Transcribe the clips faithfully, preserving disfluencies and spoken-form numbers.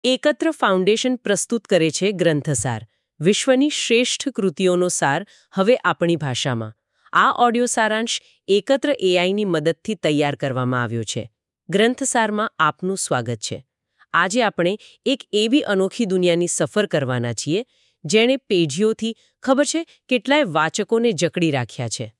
એકત્ર ફાઉન્ડેશન પ્રસ્તુત કરે છે ગ્રંથસાર, વિશ્વની શ્રેષ્ઠ કૃતિઓનો સાર હવે આપણી ભાષામાં. આ ઓડિયો સારાંશ એકત્ર એઆઈની મદદથી તૈયાર કરવામાં આવ્યો છે. ગ્રંથસારમાં આપનું સ્વાગત છે. આજે આપણે એક એવી અનોખી દુનિયાની સફર કરવાના છીએ જેણે પેઢીઓથી ખબર છે કેટલાય વાચકોને જકડી રાખ્યા છે.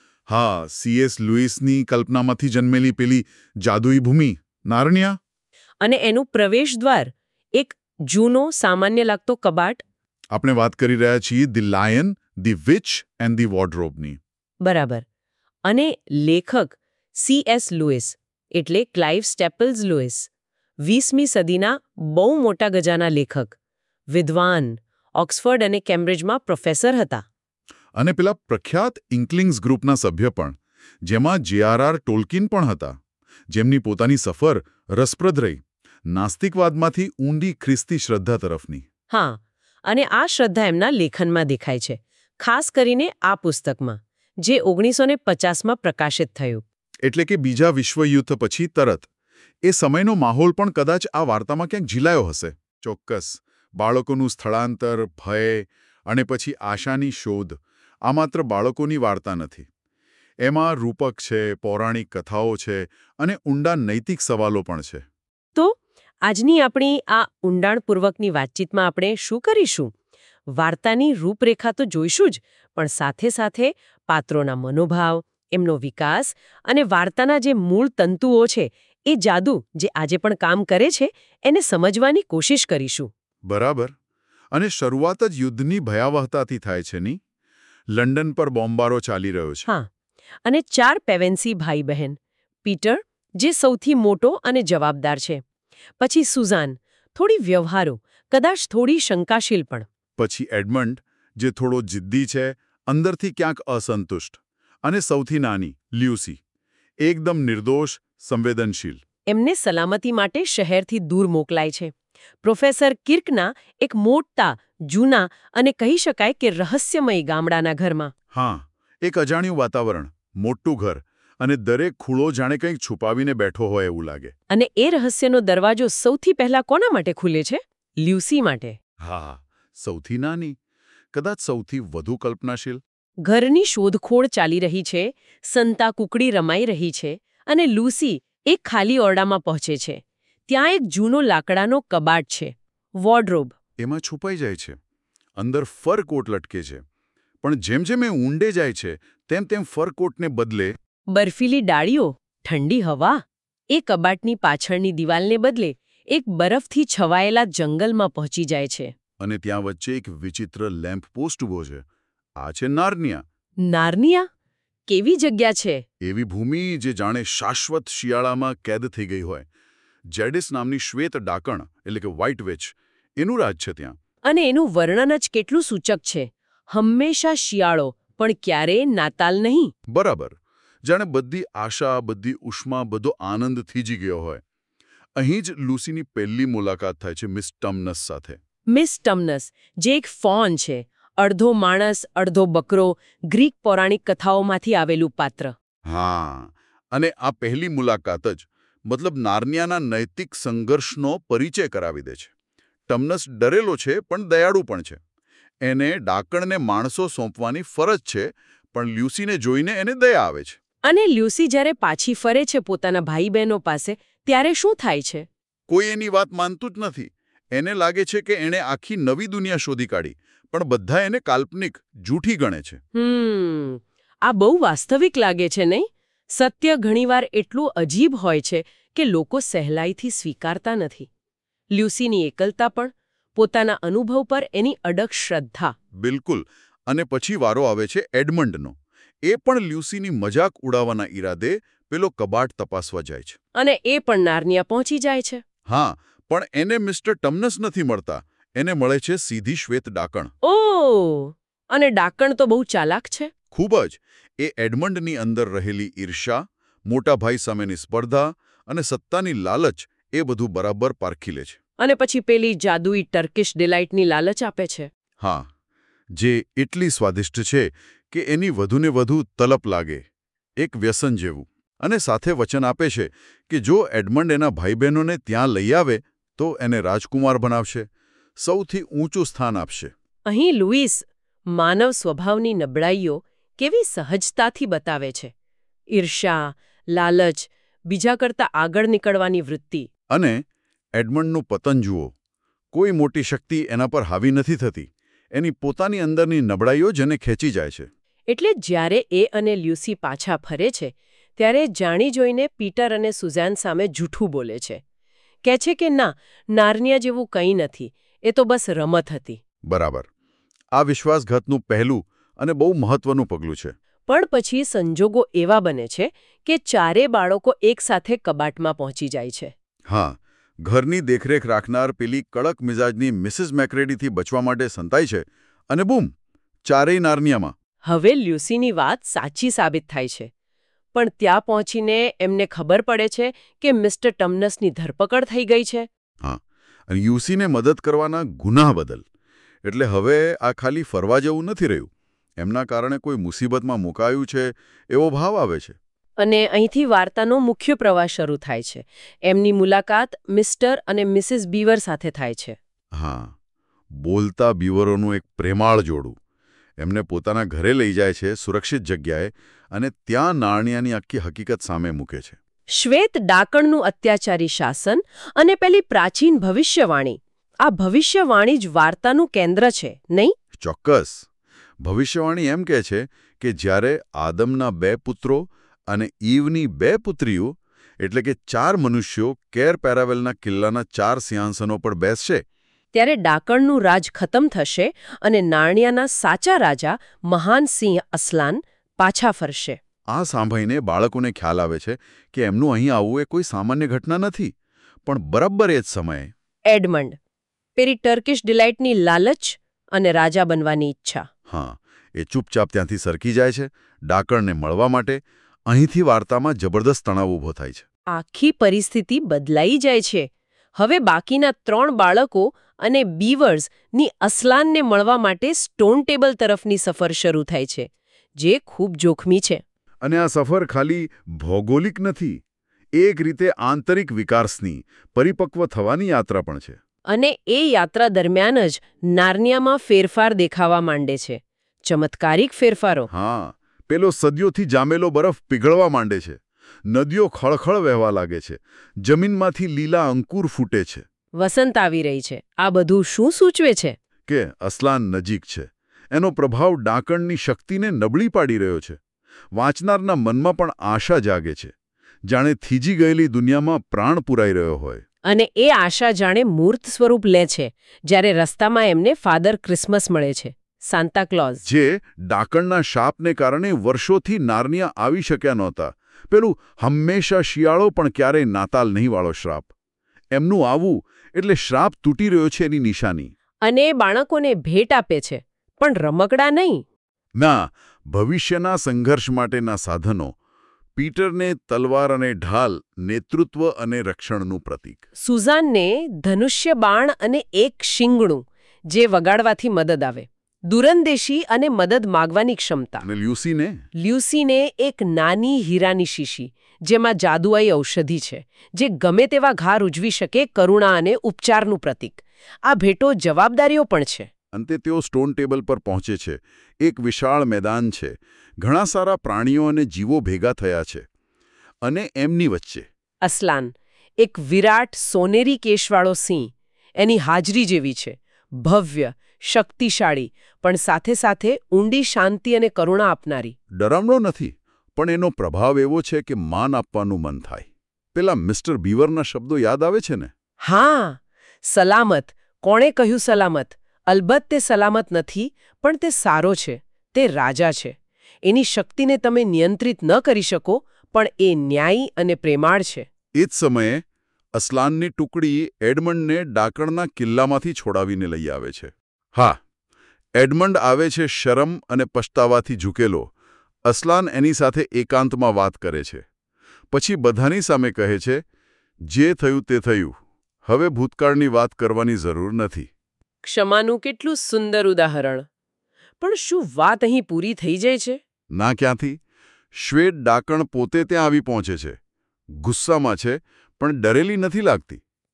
હા, સીએસ લુઈસની કલ્પનામાંથી જન્મેલી પેલી જાદુઈ ભૂમિ નાર્નિયા. અને એનું પ્રવેશ દ્વાર એક જૂનો સામાન્ય લાગતો કબાટ. આપણે વાત કરી રહ્યા છીએ the lion, the witch and the વોર્ડરોબની. બરાબર. અને લેખક સીએસ લુઈસ એટલે ક્લાઇવ સ્ટેપલ્સ લુઈસ, વીસમી સદીના બહુ મોટા ગજાના લેખક, વિદ્વાન, ઓક્સફર્ડ અને કેમ્બ્રિજમાં પ્રોફેસર હતા. અને પેલા પ્રખ્યાત ઇન્કલિંગ્સ ગ્રુપના સભ્ય પણ, જેમાં જેઆરઆર ટોલ્કિન પણ હતા, જેમની પોતાની સફર રસપ્રદ રહી, નાસ્તિકવાદમાંથી ઊંડી ખ્રિસ્તી શ્રદ્ધા તરફની. હા, અને આ શ્રદ્ધા એમના લેખનમાં દેખાય છે, ખાસ કરીને આ પુસ્તકમાં, જે ઓગણીસો ને પચાસમાં પ્રકાશિત થયું. એટલે કે બીજા વિશ્વયુદ્ધ પછી તરત. એ સમયનો માહોલ પણ કદાચ આ વાર્તામાં ક્યાંક ઝીલાયો હશે. ચોક્કસ. બાળકોનું સ્થળાંતર, ભય અને પછી આશાની શોધ. આ માત્ર બાળકોની વાર્તા નથી. એમાં રૂપક છે, પૌરાણિક કથાઓ છે અને ઊંડા નૈતિક સવાલો પણ છે. તો આજની આપણી આ ઊંડાણપૂર્વકની વાતચીતમાં આપણે શું કરીશું? વાર્તાની રૂપરેખા તો જોઈશું જ, પણ સાથે સાથે પાત્રોના મનોભાવ, એમનો વિકાસ અને વાર્તાના જે મૂળ તંતુઓ છે, એ જાદુ જે આજે પણ કામ કરે છે, એને સમજવાની કોશિશ કરીશું. બરાબર. અને શરૂઆત જ યુદ્ધની ભયાવહતાથી થાય છે ની. લંડન પર બોમ્બારો ચાલી રહ્યો છે. હા, અને ચાર પેવેન્સી ભાઈ બહેન. પીટર, જે સૌથી મોટો અને જવાબદાર છે. પછી સુઝાન, થોડી વ્યવહારુ, કદાચ થોડી શંકાશીલ પણ. પછી એડમંડ, જે થોડો જિદ્દી છે, અંદરથી ક્યાંક અસંતુષ્ટ. અને સૌથી નાની, લ્યુસી, એકદમ નિર્દોષ, સંવેદનશીલ. એમને સલામતી માટે શહેરથી દૂર મોકલાય છે. પ્રોફેસર કિર્કના એક મોટા, જૂના અને કહી શકાય કે રહસ્યમય ગામડાના ઘરમાં. હા, એક અજાણ્યું વાતાવરણ, મોટું ઘર, અને દરેક ખૂણો જાણે કંઈક છુપાવીને બેઠો હોય એવું લાગે. અને એ રહસ્યનો દરવાજો સૌથી પહેલા કોના માટે ખુલે છે? લ્યુસી માટે. હા, સૌથી નાની, કદાચ સૌથી વધુ કલ્પનાશીલ. ઘરની શોધખોળ ચાલી રહી છે, સંતા કુકડી રમાઈ રહી છે, અને લ્યુસી એક ખાલી ઓરડામાં પહોંચે છે. ત્યાં એક જૂનો લાકડાનો કબાટ છે, વોર્ડરોબ. એમાં છુપાઈ જાય છે. અંદર ફર કોટ લટકે છે. પણ જેમ જેમ એ ઊંડે જાય છે, તેમ તેમ ફર કોટને બદલે બર્ફીલી ડાળીઓ, ઠંડી હવા. એ કબાટની પાછળની દિવાલને બદલે એક બરફથી છવાયેલા જંગલમાં પહોંચી જાય છે. અને ત્યાં વચ્ચે એક વિચિત્ર લેમ્પ પોસ્ટ ઊભો છે. આ છે નાર્નિયા. નાર્નિયા? કેવી જગ્યા છે? એવી ભૂમિ જે જાણે શાશ્વત શિયાળામાં કેદ થઈ ગઈ હોય. જેડિસ નામની શ્વેત ડાકણ, એટલે કે વ્હાઇટ વિચ, એનું રાજ છે ત્યાં. અને એનું વર્ણન જ કેટલું સૂચક છે. હંમેશા શિયાળો, પણ ક્યારેય નાતાલ નહીં. બરાબર. જાણે બધી આશા, બધી ઉષ્મા, બધો આનંદ થીજી ગયો હોય. અહીં જ લુસીની પહેલી મુલાકાત થાય છે મિસ ટમનસ સાથે. મિસ ટમનસ, જે એક ફોન છે, અડધો માણસ, અડધો બકરો, ગ્રીક પૌરાણિક કથાઓમાંથી આવેલું પાત્ર. હા, અને આ પહેલી મુલાકાત જ મતલબ નાર્નિયાના નૈતિક સંઘર્ષનો પરિચય કરાવી દે છે. ટમનસ ડરેલો છે, પણ દયાળુ પણ છે. એને ડાકણને માણસો સોંપવાની ફરજ છે, પણ લ્યુસીને જોઈને એને દયા આવે છે. અને લ્યુસી જ્યારે પાછી ફરે છે પોતાના ભાઈ બહેનો પાસે, ત્યારે શું થાય છે? કોઈ એની વાત માનતું જ નથી. એને લાગે છે કે એણે આખી નવી દુનિયા શોધી કાઢી, પણ બધા એને કાલ્પનિક, જૂઠી ગણે છે. હમ આ બહુ વાસ્તવિક લાગે છે નહીં? સત્ય ઘણીવાર એટલું અજીબ હોય છે કે લોકો સહેલાઈથી સ્વીકારતા નથી. લ્યુસીની એકલતા પણ, પોતાના અનુભવ પર એની અડગ શ્રદ્ધા. બિલકુલ. અને પછી વારો આવે છે એડમંડનો. એ પણ લ્યુસીની મજાક ઉડાવવાના ઈરાદે પેલો કબાટ તપાસવા જાય છે. અને એ પણ નાર્નિયા પહોંચી જાય છે. હા, પણ એને મિસ્ટર ટમનસ નથી મળતા. એને મળે છે સીધી શ્વેત ડાકણ. ઓહ! અને ડાકણ તો બહુ ચાલાક છે. ખૂબ જ. એ એડમંડની અંદર રહેલી ઈર્ષા, મોટા ભાઈ સામેની સ્પર્ધા અને સત્તાની લાલચ, એ બધું બરાબર પારખી લે છે. અને પછી પેલી જાદુઈ ટર્કિશ ડિલાઇટની લાલચ આપે છે. હા, જે એટલી સ્વાદિષ્ટ છે કે એની વધુને વધુ તલપ લાગે, એક વ્યસન જેવું. અને સાથે વચન આપે છે કે જો એડમંડ એના ભાઈ બહેનોને ત્યાં લઈ આવે તો એને રાજકુમાર બનાવશે, સૌથી ઊંચું સ્થાન આપશે. અહીં લુઈસ માનવ સ્વભાવની નબળાઈઓ કેવી સહજતાથી બતાવે છે. ઈર્ષ્યા, લાલચ, બીજા કરતાં આગળ નીકળવાની વૃત્તિ. અને એડમંડનું પતન જુઓ. કોઈ મોટી શક્તિ એના પર હાવી નથી થતી. એની પોતાની અંદરની નબળાઈઓ જ એને ખેંચી જાય છે. એટલે જ્યારે એ અને લ્યુસી પાછા ફરે છે ત્યારે જાણી જોઈને પીટર અને સુઝાન સામે જૂઠું બોલે છે. કહે છે કે ના, નાર્નિયા જેવું કંઈ નથી, એ તો બસ રમત હતી. બરાબર. આ વિશ્વાસઘાતનું પહેલું અને બહુ મહત્વનું પગલું છે. પણ પછી સંજોગો એવા બને છે કે ચારે બાળકો એકસાથે કબાટમાં પહોંચી જાય છે. હા, ઘરની દેખરેખ રાખનાર પેલી કડક મિજાજની મિસિસ મેક્રેડીથી બચવા માટે સંતાય છે અને બૂમ, ચારેય નાર્નિયામાં. હવે લ્યુસીની વાત સાચી સાબિત થાય છે. પણ ત્યાં પહોંચીને એમને ખબર પડે છે કે મિસ્ટર ટમનસની ધરપકડ થઈ ગઈ છે. હા, અને યુસીને મદદ કરવાના ગુનાહ બદલ. એટલે હવે આ ખાલી ફરવા જેવું નથી રહ્યું. એમના કારણે કોઈ મુસીબતમાં મુકાયું છે એવો ભાવ આવે છે. અને અહીંથી વાર્તાનો મુખ્ય પ્રવાહ શરૂ થાય છે. એમની મુલાકાત મિસ્ટર અને મિસિસ બીવર સાથે થાય છે. હા, બોલતા બીવરોનું એક પ્રેમાળ જોડું. એમને પોતાના ઘરે લઈ જાય છે, સુરક્ષિત જગ્યાએ, અને ત્યાં નાર્નિયાની આખી હકીકત સામે મૂકે છે. શ્વેત ડાકણનું અત્યાચારી શાસન અને પેલી પ્રાચીન ભવિષ્યવાણી. આ ભવિષ્યવાણી જ વાર્તાનું કેન્દ્ર છે, નહીં? ચોક્કસ. ભવિષ્યવાણી એમ કહે છે કે જ્યારે આદમના બે પુત્રો અને ઈવની બે પુત્રીઓ, એટલે કે ચાર મનુષ્યો કેર પેરાવેલના કિલ્લાના ચાર સિંહાસનો પર બેસશે, ત્યારે ડાકણનું રાજ ખતમ થશે અને નાર્નિયાના સાચા રાજા મહાન સિંહ અસલાન પાછા ફરશે. આ સાંભળીને બાળકોને ખ્યાલ આવે છે કે એમનું અહીં આવવું એ કોઈ સામાન્ય ઘટના નથી, પણ બરાબર એ જ સમયે એડમંડ, પેલી ટર્કિશ ડિલાઇટની લાલચ અને રાજા બનવાની ઈચ્છા. હા, એ ચૂપચાપ ત્યાંથી સરકી જાય છે ડાકણને મળવા માટે. અહીંથી વાર્તામાં જબરદસ્ત તણાવ ઊભો થાય છે. આખી પરિસ્થિતિ બદલાઈ જાય છે. હવે બાકીના ત્રણ બાળકો અને બીવર્સની અસલાનને મળવા માટે સ્ટોન ટેબલ તરફની સફર શરૂ થાય છે, જે ખૂબ જોખમી છે. અને આ સફર ખાલી ભૌગોલિક નથી, એક રીતે આંતરિક વિકાસની, પરિપક્વ થવાની યાત્રા પણ છે. અને એ યાત્રા દરમિયાન જ નાર્નિયામાં ફેરફાર દેખાવા માંડે છે. ચમત્કારિક ફેરફારો. હા, પેલો સદીઓથી જામેલો બરફ પીગળવા માંડે છે. નદીઓ ખળખળ વહેવા લાગે છે. જમીનમાંથી લીલા અંકુર ફૂટે છે. વસંત આવી રહી છે. આ બધું શું સૂચવે છે? કે અસલાન નજીક છે. એનો પ્રભાવ ડાકણની શક્તિને નબળી પાડી રહ્યો છે. વાંચનારના મનમાં પણ આશા જાગે છે, જાણે થીજી ગયેલી દુનિયામાં પ્રાણ પુરાઈ રહ્યો હોય. અને એ આશા જાણે મૂર્ત સ્વરૂપ લે છે જ્યારે રસ્તામાં એમને ફાધર ક્રિસમસ મળે છે, સાન્તા ક્લોઝ, જે ડાકણના શાપને કારણે વર્ષોથી નાર્નિયા આવી શક્યા નહોતા. પેલું હંમેશા શિયાળો પણ ક્યારેય નાતાલ નહીં વાળો શ્રાપ. એમનું આવવું એટલે શ્રાપ તૂટી રહ્યો છે એની નિશાની. અને બાળકોને ભેટ આપે છે, પણ રમકડા નહીં. ના, ભવિષ્યના સંઘર્ષ માટેના સાધનો. પીટરને તલવાર અને ઢાલ, નેતૃત્વ અને રક્ષણનું પ્રતીક. સુઝાનને ધનુષ્ય બાણ અને એક શિંગણું, જે વગાડવાથી મદદ આવે. દૂરંદેશી અને મદદ માગવાની ક્ષમતા. અને લ્યુસીને લ્યુસીને એક નાની હીરાની શીશી, જેમાં જાદુઆઈ ઔષધિ છે, જે ગમે તેવા ઘા રૂજવી શકે, કરુણા અને ઉપચારનું પ્રતીક. આ ભેટો જવાબદારીઓ પણ છે. અંતે તેઓ સ્ટોન ટેબલ પર પહોંચે છે. એક વિશાળ મેદાન છે. ઘણા સારા પ્રાણીઓ અને જીવો ભેગા થયા છે. અને એમની વચ્ચે અસલાન, એક વિરાટ સોનેરી કેશવાળો સિંહ, એની હાજરી જેવી છે. ભવ્ય, શક્તિશાળી, પણ સાથે સાથે ઊંડી શાંતિ અને કરુણા આપનારી. ડરામણો નથી, પણ એનો પ્રભાવ એવો છે કે માન આપવાનું મન થાય. પેલા મિસ્ટર બીવરના શબ્દો યાદ આવે છે ને? હા, સલામત. કોણે કહ્યું સલામત? અલબત્ત તે સલામત નથી, પણ તે સારો છે. તે રાજા છે. એની શક્તિને તમે નિયંત્રિત ન કરી શકો, પણ એ ન્યાયી અને પ્રેમાળ છે. એ જ સમયે અસલાનની ટુકડી એડમંડને ડાકણના કિલ્લામાંથી છોડાવીને લઈ આવે છે. હા, એડમંડ આવે છે શરમ અને પછતાવાથી ઝૂકેલો. અસલાન એની સાથે એકાંતમાં વાત કરે છે. પછી બધાની સામે કહે છે, જે થયું તે થયું. હવે ભૂતકાળની વાત કરવાની જરૂર નથી. ક્ષમાનું કેટલું સુંદર ઉદાહરણ. પણ શું વાત અહીં પૂરી થઈ જાય છે? ના, ક્યાંથી? શ્વેત ડાકણ પોતે ત્યાં આવી પહોંચે છે. ગુસ્સામાં છે, પણ ડરેલી નથી લાગતી.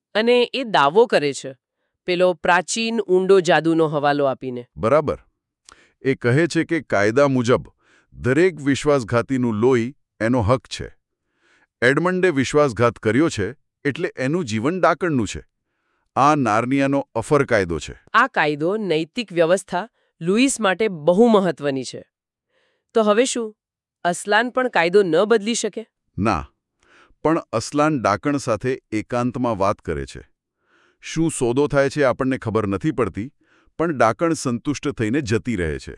અને એ દાવો કરે છે પેલો પ્રાચીન ઊંડો જાદુનો હવાલો આપીને. બરાબર. એ કહે છે કે કાયદા મુજબ દરેક વિશ્વાસઘાતીનું લોહી એનો હક છે. એડમંડે વિશ્વાસઘાત કર્યો છે એટલે એનું જીવન ડાકણનું છે. આ નાર્નિયાનો અફર કાયદો છે. આ કાયદો નૈતિક વ્યવસ્થા લુઈસ માટે બહુ મહત્વની છે. તો હવે શું અસલાન પણ કાયદો ન બદલી શકે? ના, પણ અસલાન ડાકણ સાથે એકાંતમાં વાત કરે છે. શું સોદો થાય છે આપણને ખબર નથી પડતી, પણ ડાકણ સંતુષ્ટ થઈને જતી રહે છે.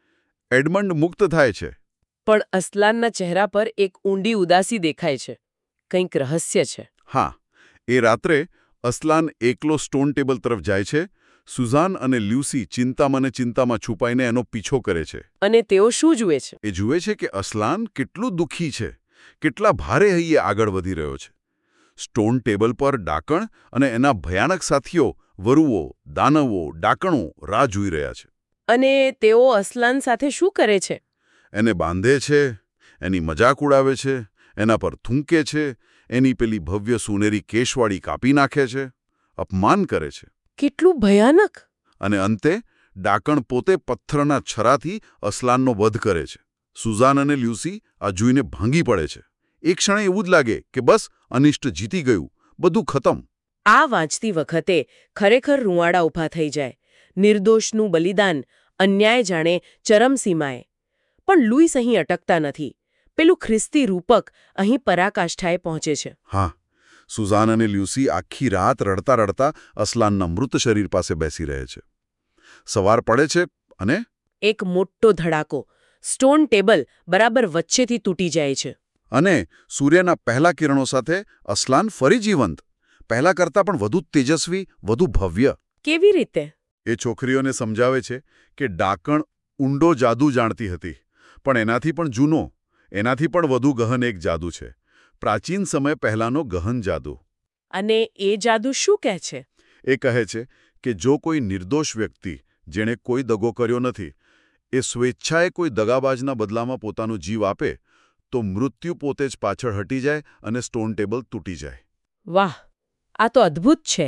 એડમંડ મુક્ત થાય છે. પણ અસલાનના ચહેરા પર એક ઊંડી ઉદાસી દેખાય છે. કંઈક રહસ્ય છે. હા, એ રાત્રે અસલાન એકલો સ્ટોન ટેબલ તરફ જાય છે. સુઝાન અને લ્યુસી ચિંતામાં ને ચિંતામાં છુપાઈને એનો પીછો કરે છે. અને તેઓ શું જુએ છે? એ જુએ છે કે અસલાન કેટલું દુઃખી છે, કેટલા ભારે હૈયે આગળ વધી રહ્યો છે. સ્ટોન ટેબલ પર ડાકણ અને એના ભયાનક સાથીઓ વરુઓ, દાનવો, ડાકણો રાહ જોઈ રહ્યા છે. અને તેઓ અસલાન સાથે શું કરે છે? એને બાંધે છે, એની મજાક ઉડાવે છે, એના પર થૂંકે છે, એની પેલી ભવ્ય સુનેરી કેશવાળી કાપી નાખે છે, અપમાન કરે છે. કેટલું ભયાનક! અને અંતે ડાકણ પોતે પથ્થરના છરાથી અસલાનનો વધ કરે છે. સુઝાન અને લ્યુસી આ જોઈને ભાંગી પડે છે. એક ક્ષણે એવું જ લાગે કે બસ અનિષ્ટ જીતી ગયું, બધું ખતમ. આ વાંચતી વખતે ખરેખર રૂંવાડા ઊભા થઈ જાય. નિર્દોષનું બલિદાન, અન્યાય જાણે ચરમસીમાએ. પણ લુઈસ અહીં અટકતા નથી. પેલું ખ્રિસ્તી રૂપક અહીં પરાકાષ્ઠાએ પહોંચે છે. હા, સુઝાન અને લ્યુસી આખી રાત રડતા રડતા અસલાનના મૃત શરીર પાસે બેસી રહે છે. સવાર પડે છે અને એક મોટો ધડાકો. સ્ટોન ટેબલ બરાબર વચ્ચેથી તૂટી જાય છે. અને સૂર્યના પહેલા કિરણો સાથે અસલાન ફરી જીવંત, પહેલા કરતાં પણ વધુ તેજસ્વી, વધુ ભવ્ય. કેવી રીતે? એ છોકરીઓને સમજાવે છે કે ડાકણ ઊંડો જાદુ જાણતી હતી, પણ એનાથી પણ જૂનો, એનાથી પણ વધુ ગહન એક જાદુ છે. પ્રાચીન સમય પહેલાનો ગહન જાદુ. અને એ જાદુ શું કહે છે? એ કહે છે કે જો કોઈ નિર્દોષ વ્યક્તિ જેણે કોઈ દગો કર્યો નથી, એ સ્વેચ્છાએ કોઈ દગાબાજના બદલામાં પોતાનો જીવ આપે, તો મૃત્યુ પોતે જ પાછળ હટી જાય અને સ્ટોન ટેબલ તૂટી જાય. વાહ, આ તો અદ્ભુત છે.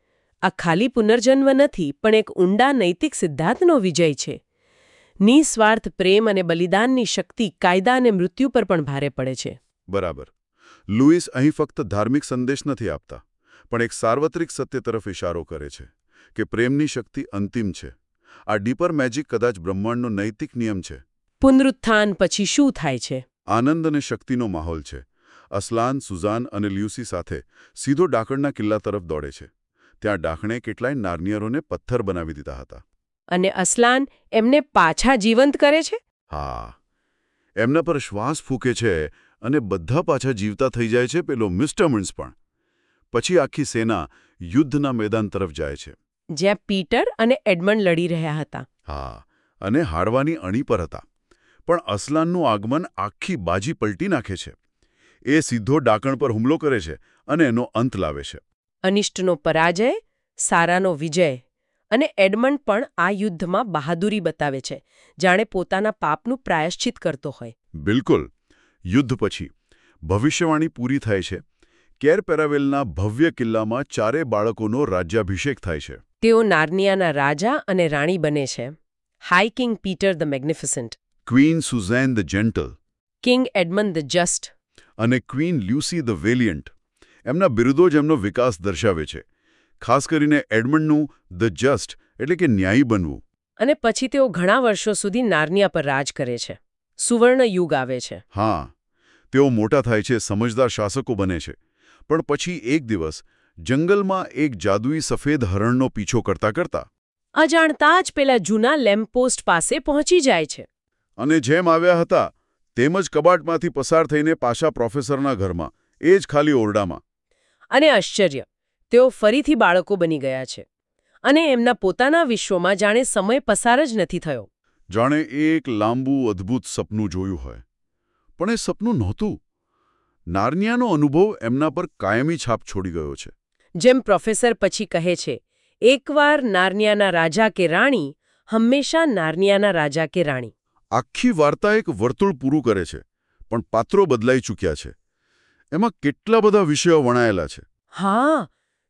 આ ખાલી પુનર્જન્મ નથી, પણ એક ઊંડા નૈતિક સિદ્ધાંતનો વિજય છે. નિસ્વાર્થ પ્રેમ અને બલિદાનની શક્તિ કાયદા અને મૃત્યુ પર પણ ભારે પડે છે. બરાબર. લુઈસ અહીં ફક્ત ધાર્મિક સંદેશ નથી આપતા, પણ એક સાર્વત્રિક સત્ય તરફ ઇશારો કરે છે કે પ્રેમની શક્તિ અંતિમ છે. આ ડીપર મેજિક કદાચ બ્રહ્માંડનો નૈતિક નિયમ છે. પુનરુત્થાન પછી શું થાય છે? આનંદ અને શક્તિનો માહોલ છે. અસલાન, સુઝાન અને લ્યુસી સાથે સીધો ડાકણના કિલ્લા તરફ દોડે છે. ત્યાં ડાકણે કેટલાય નાર્નિયરોને પથ્થર બનાવી દીધા હતા. અને અસલાન એમને પાછા જીવંત કરે છે? હા, એમના પર શ્વાસ ફૂંકે છે અને બધા પાછા જીવતા થઈ જાય છે. પેલો મિસ્ટર મિન્સ પણ. પછી આખી સેના યુદ્ધના મેદાન તરફ જાય છે, જ્યાં પીટર અને એડમંડ લડી રહ્યા હતા. હા, અને હારવાની અણી પર હતા. પણ અસલાનનું આગમન આખી બાજી પલટી નાખે છે. એ સીધો ડાકણ પર હુમલો કરે છે અને એનો અંત લાવે છે. અનિષ્ટનો પરાજય, સારાનો વિજય. અને એડમંડ પણ આ યુદ્ધમાં બહાદુરી બતાવે છે, જાણે પોતાના પાપનું પ્રાયશ્ચિત કરતો હોય. બિલકુલ. યુદ્ધ પછી ભવિષ્યવાણી પૂરી થાય છે. કેર પેરાવેલના ભવ્ય કિલ્લામાં ચારે બાળકોનો રાજ્યાભિષેક થાય છે. તેઓ નાર્નિયાના રાજા અને રાણી બને છે. High king Peter the magnificent, queen Susan the gentle, king Edmund the just અને ક્વીન લ્યુસી ધ વેલિયન્ટ. એમના બિરુદો જ એમનો વિકાસ દર્શાવે છે. ખાસ કરીને એડમંડનું ધ જસ્ટ એટલે કે ન્યાયી બનવું. અને પછી તેઓ ઘણા વર્ષો સુધી નાર્નિયા પર રાજ કરે છે. સુવર્ણ યુગ આવે છે. હા, તેઓ મોટા થાય છે, સમજદાર શાસકો બને છે. પણ પછી એક દિવસ જંગલમાં એક જાદુઈ સફેદ હરણનો પીછો કરતા કરતા અજાણતા જ પેલા જૂના લેમ્પપોસ્ટ પાસે પહોંચી જાય છે. અને જેમ આવ્યા હતા તેમ જ કબાટમાંથી પસાર થઈને પાછા પ્રોફેસરના ઘરમાં, એ જ ખાલી ઓરડામાં. અને આશ્ચર્ય, તેઓ ફરીથી બાળકો બની ગયા છે. અને એમના પોતાના વિશ્વમાં જાણે સમય પસાર જ નથી થયો. જાણે એક લાંબુ અદ્ભુત સપનું જોયું હોય. પણ એ સપનું નહોતું. નાર્નિયાનો અનુભવ એમના પર કાયમી છાપ છોડી ગયો છે. જેમ પ્રોફેસર પછી કહે છે, એકવાર નાર્નિયાના રાજા કે રાણી, હંમેશા નાર્નિયાના રાજા કે રાણી. આખી વાર્તા એક વર્તુળ પૂરું કરે છે, પણ પાત્રો બદલાઈ ચૂક્યા છે. એમાં કેટલા બધા વિષયો વણાયેલા છે. હા,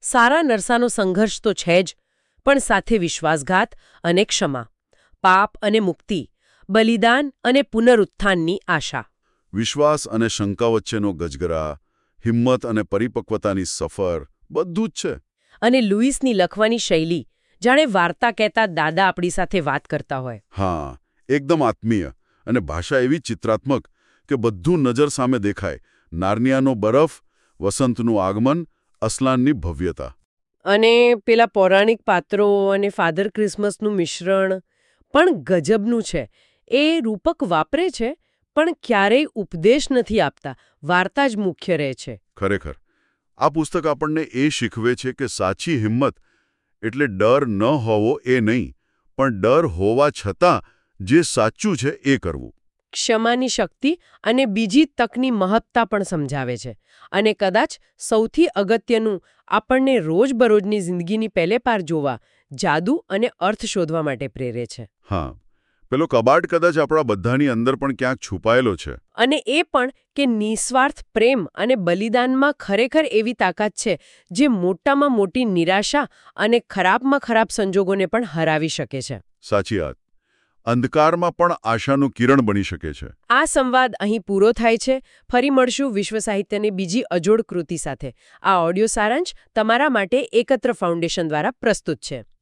સારા નરસાનો સંઘર્ષ તો છે જ, પણ સાથે વિશ્વાસઘાત અને ક્ષમા, પાપ અને મુક્તિ, બલિદાન અને પુનરુત્થાનની આશા. વિશ્વાસ અને શંકા વચ્ચેનો ગજગરા, હિંમત અને પરિપક્વતાની સફર, બધું જ છે. અને લુઈસની લખવાની શૈલી, જાણે વાર્તા કહેતા દાદા આપણી સાથે વાત કરતા હોય. હા, એકદમ આત્મીય, અને ભાષા એવી ચિત્રાત્મક કે બધું નજર સામે દેખાય. નાર્નિયાનો બરફ, વસંતનું આગમન, અસલાનની ભવ્યતા. અને પેલા પૌરાણિક પાત્રો અને ફાધર ક્રિસમસનું મિશ્રણ પણ ગજબનું છે. એ રૂપક વાપરે છે, પણ ક્યારેય ઉપદેશ નથી આપતા, વાર્તા જ મુખ્ય રહે છે. ખરેખર, આ પુસ્તક આપણને એ શીખવે છે કે સાચી હિંમત એટલે ડર ન હોવો એ નહીં, પણ ડર હોવા છતાં જે સાચું છે એ કરવું. ક્ષમાની શક્તિ અને બીજી તકની મહત્તા પણ સમજાવે છે. અને કદાચ સૌથી અગત્યનું, આપણને રોજબરોજની જિંદગીની પહેલે પાર જોવા, જાદુ અને અર્થ શોધવા માટે પ્રેરે છે. હા, પેલો કબાટ કદાચ આપણા બધાની અંદર પણ ક્યાંક છુપાયેલો છે. અને એ પણ કે નિસ્વાર્થ પ્રેમ અને બલિદાનમાં ખરેખર એવી તાકાત છે જે મોટામાં મોટી નિરાશા અને ખરાબમાં ખરાબ સંજોગોને પણ હરાવી શકે છે. સાચી વાત. અંધકારમાં પણ આશાનું કિરણ બની શકે છે. આ સંવાદ અહીં પૂરો થાય છે. ફરી મળશું વિશ્વ સાહિત્યની બીજી અજોડ કૃતિ સાથે. આ ઓડિયો સારાંશ તમારા માટે એકત્ર ફાઉન્ડેશન દ્વારા પ્રસ્તુત છે.